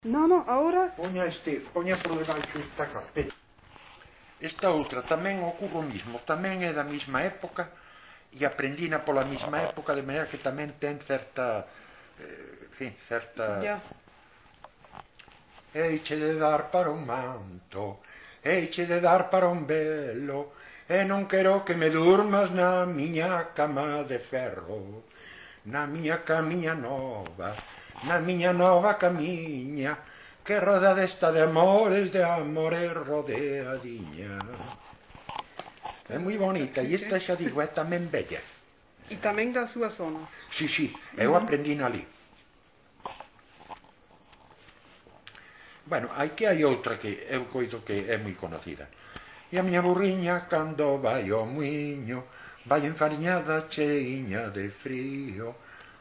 No, no, ahora... Poña por debaixo esta carpeta. Esta outra tamén ocorre o mismo, tamén é da mesma época e aprendina pola mesma época, de maneira que tamén ten certa... certa... Ya. Eiche de dar para un manto, eiche de dar para un velo, e non quero que me durmas na miña cama de ferro, na miña camiña nova, na miña nova camiña, que roda desta de amores rodeadiña. É moi bonita, e esta xa digo, é tamén bella. E tamén da súa zona. Si, eu aprendi ali. Bueno, aquí hai outra que eu coito que é moi conocida. E a miña burriña, cando vai ao muiño, vai enfariñada cheiña de frío.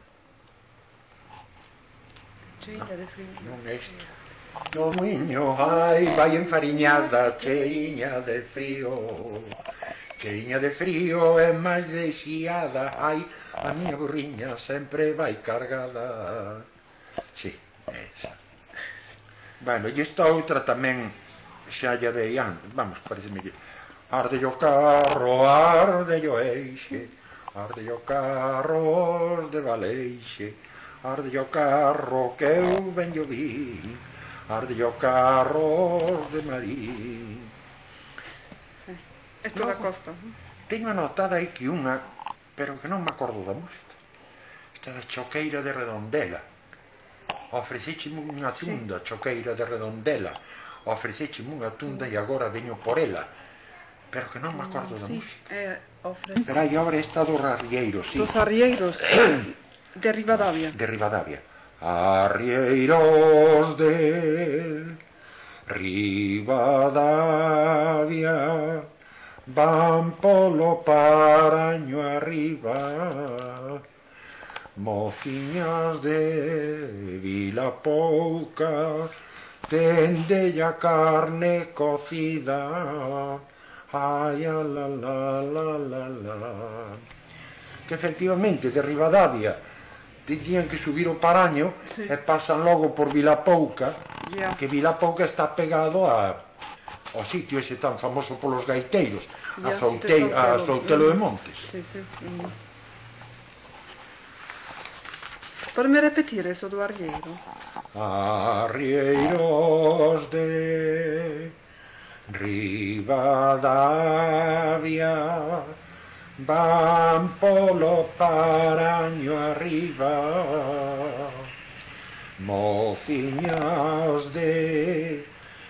Cheiña de frío. Non é isto. No muiño, ai, vai enfariñada cheiña de frío. Cheiña de frío é máis desxiada, ai, a miña burriña sempre vai cargada. Si, é esa. Bueno, e esta outra tamén xa lle dei antes, vamos, pareceme que... Arde o carro, arde o eixe, arde o carro de Valeixe, arde o carro que eu ben yo vi, arde o carro de Marín. Sí. Esto da costa. Teño anotada aí que unha, pero que non me acordo da música. Esta da Choqueira de Redondela. Ofrecécheme unha tunda, Choqueira de Redondela. Ofrecécheme unha tunda e agora veño por ela. Pero que non me acordo da música. Pero hai obra esta dos arrieiros, sí. Dos arrieiros de Rivadavia. De Rivadavia. Arrieiros de Rivadavia van polo paraño arriba, mociñas de Vilapouca, tende a carne cocida, ai, a la la la la la. Que efectivamente de Rivadavia dicían que subir o Paraño e pasan logo por Vilapouca, que Vilapouca está pegado ao sitio ese tan famoso polos gaiteiros, a Soutelo de Montes. Podeme repetir eso do arrieiro? Arrieiros de Rivadavia van polo Paraño arriba, mociñas de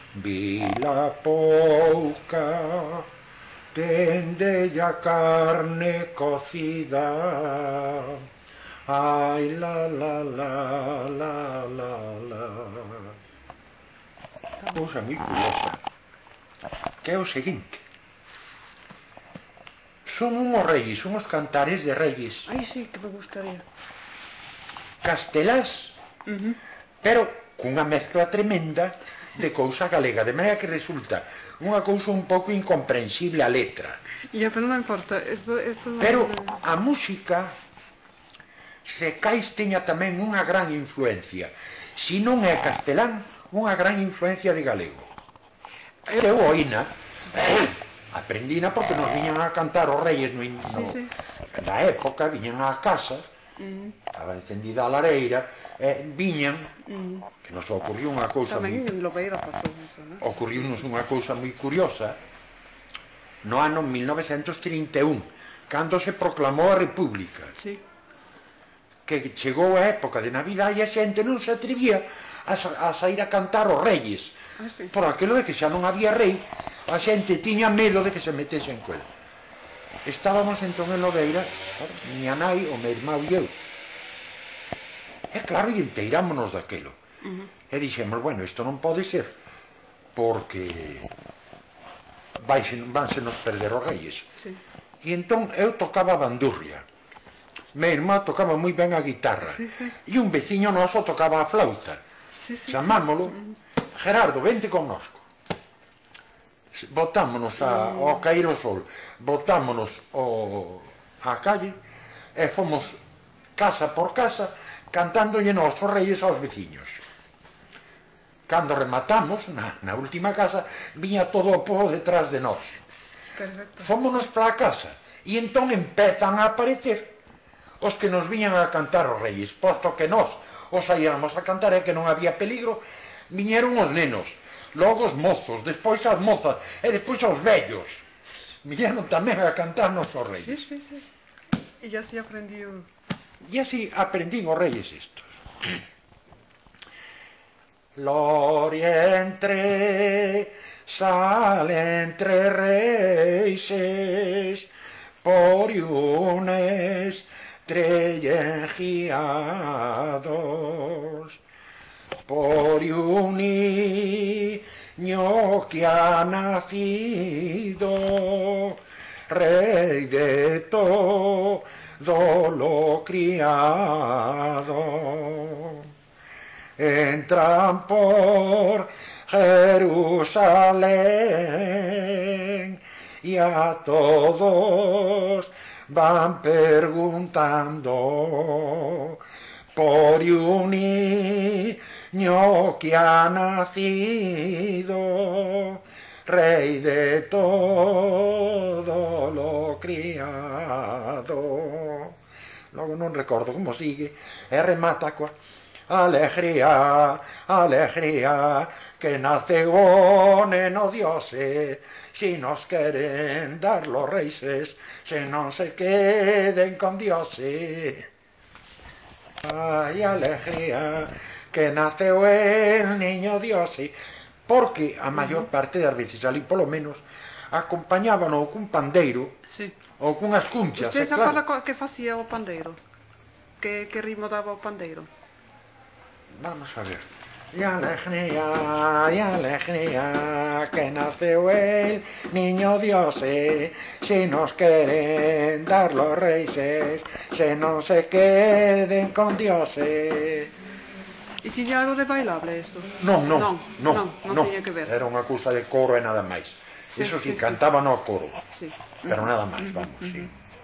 Vilapouca, tende a carne cocida, ai, la la la la la la. Cousa moi curiosa, que é o seguinte: son unhos reis, unhos cantares de reis. Ai, sí, que me gustaría. Castelás, pero cunha mezcla tremenda de cousa galega, de maneira que resulta unha cousa un pouco incomprensible a letra. Pero non importa, Pero a música, se cais teña tamén unha gran influencia, se non é castelán, unha gran influencia de galego. Eu oína, aprendina porque nos viñan a cantar os reis na época, viñan á casa, estaba encendida a lareira, viñan, que nos ocorriu unha cousa tamén en Lobeira pasou iso, non? Ocorriunos unha cousa moi curiosa no ano 1931, cando se proclamou a República, que chegou a época de Navidad e a xente non se atrevía a sair a cantar os reis, por aquilo de que xa non había rei, a xente tiña medo de que se metesen co el. Estábamos entón en Lobeira, miña nai, o meu irmão e eu, e claro, e enteirámonos daquelo, e dixemos, bueno, isto non pode ser, porque vanse nos perder os reis. E entón eu tocaba a bandurria, meu irmão tocaba moi ben a guitarra, e un veciño noso tocaba a flauta. Chamámolo, Gerardo, vente connosco. Botámonos ao cair o sol, botámonos á calle e fomos casa por casa cantándolle nós os reis aos veciños. Cando rematamos, na última casa, viña todo o povo detrás de nós. Perfecto. Fómonos para a casa, e entón empezan a aparecer os que nos viñan a cantar os reis, posto que nós os saíamos a cantar e que non había peligro, viñeron os nenos, logo os mozos, despois as mozas, e despois os vellos. Viñeron tamén a cantarnos os reis. Sí. Y así aprendí. E así aprendín os reis estos. Gloria entre, sale entre reixes, por un estrella enguiados, por un niño que ha nacido, Rey de todo lo criado. Entran por Jerusalén y a todos van preguntando por un niño que ha nacido, Rey de todo lo criado. Logo non recordo como sigue, e remata coa alegría, alegría, que nace o neno Diose, si nos queren dar los reixes, se non se queden con Diose. Ay, alegría, que naceu el niño Diose, porque a maior parte das veces, ali polo menos, acompañaban ou cun pandeiro, Sí. ou cunhas cunchas, ¿Usted se claro. acuerda que facía o pandeiro? ¿Qué ritmo daba o pandeiro? Vamos a ver. Y alegría, que nació el niño Diose, si nos quieren dar los reyes, se no se queden con Diose. ¿Y tiña algo de bailable esto? Non tiña que ver. Era unha cousa de coro e nada máis. Sí, Eso sí, sí, cantaban ao coro, Sí. pero nada máis, vamos, sí.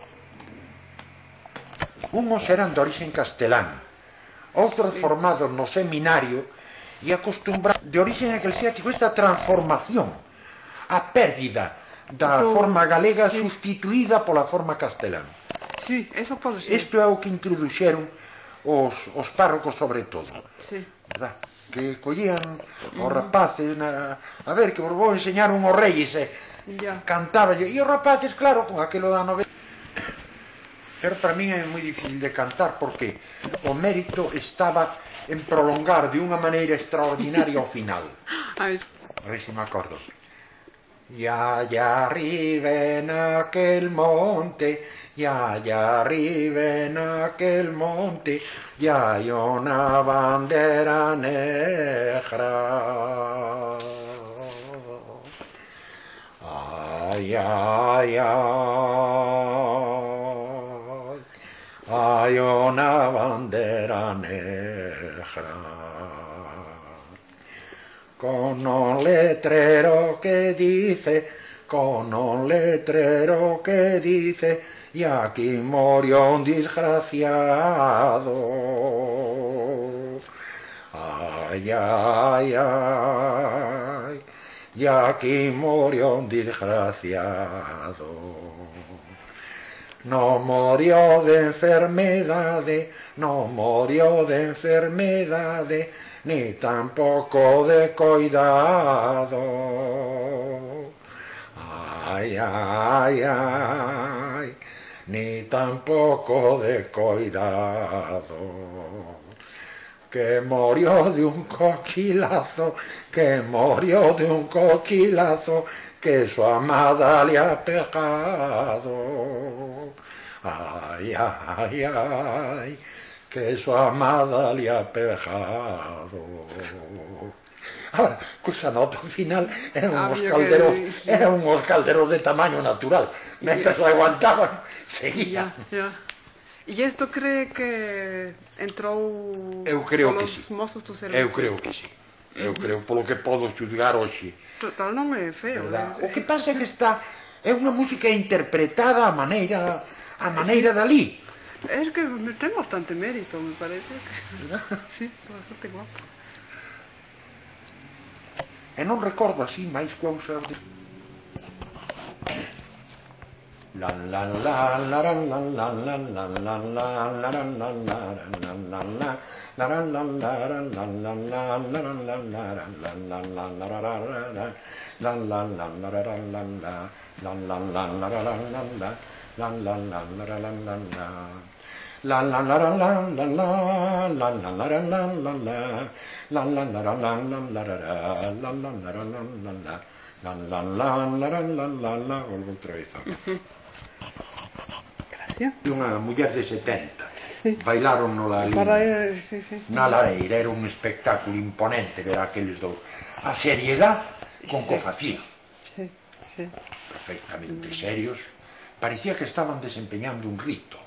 Unhos eran de origen castelán, outros formados no seminario e acostumbrados de origen eclesiástico esta transformación, a pérdida da forma galega sustituída pola forma castelán. Sí, eso pode ser. Isto é o que introduxeron os párrocos sobre todo, Sí. verdad? Que collían os rapaces a ver, que vos vou enseñar unhos reis e cantáballe, e os rapaces, claro, con aquilo da novela. Pero para min é moi difícil de cantar porque o mérito estaba en prolongar de unha maneira extraordinaria ao final. A ver se me acordo. Y allá arriba en aquel monte, y allá arriba en aquel monte, y hay una bandera negra. Ay, ay, ay. Hay una bandera negra con un letrero que dice, y aquí murió un desgraciado. Ay, ay, ay, y aquí murió un desgraciado. No murió de enfermedades, ni tampoco de cuidado. Ay, ay, ay, ni tampoco de cuidado. Que murió de un coquilazo, que su amada le ha pegado. Ay, ay, ay, que su amada le ha pegado. Ahora, cosa nota final, eran unos calderos de tamaño natural. Mientras aguantaban, seguían. E isto cree que entrou polos mozos do servicio? Eu creo que sí. Eu creo, polo que podo xudgar hoxe. Total non é feo. O que pasa é que é unha música interpretada a maneira dali. Es que ten bastante mérito, me parece. Sí, bastante guapo. E non recordo así máis cousas de... La la la la la la la la la la la la la la la la Gracias. Unha muller de 70, Sí. bailaron no la Para, línea, sí, sí. na lareira, era un espectáculo imponente ver aqueles dous. A seriedade con que o facían, Sí, sí. perfectamente serios, parecía que estaban desempeñando un rito.